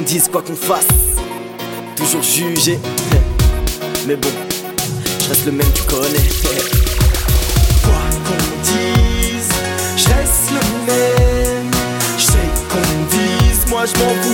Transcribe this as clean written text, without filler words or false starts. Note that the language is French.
dise, quoi qu'on fasse, toujours jugé. Mais bon, je reste le même, tu connais. Quoi qu'on dise, je reste le même. Je sais qu'on me dise, moi je m'en fous.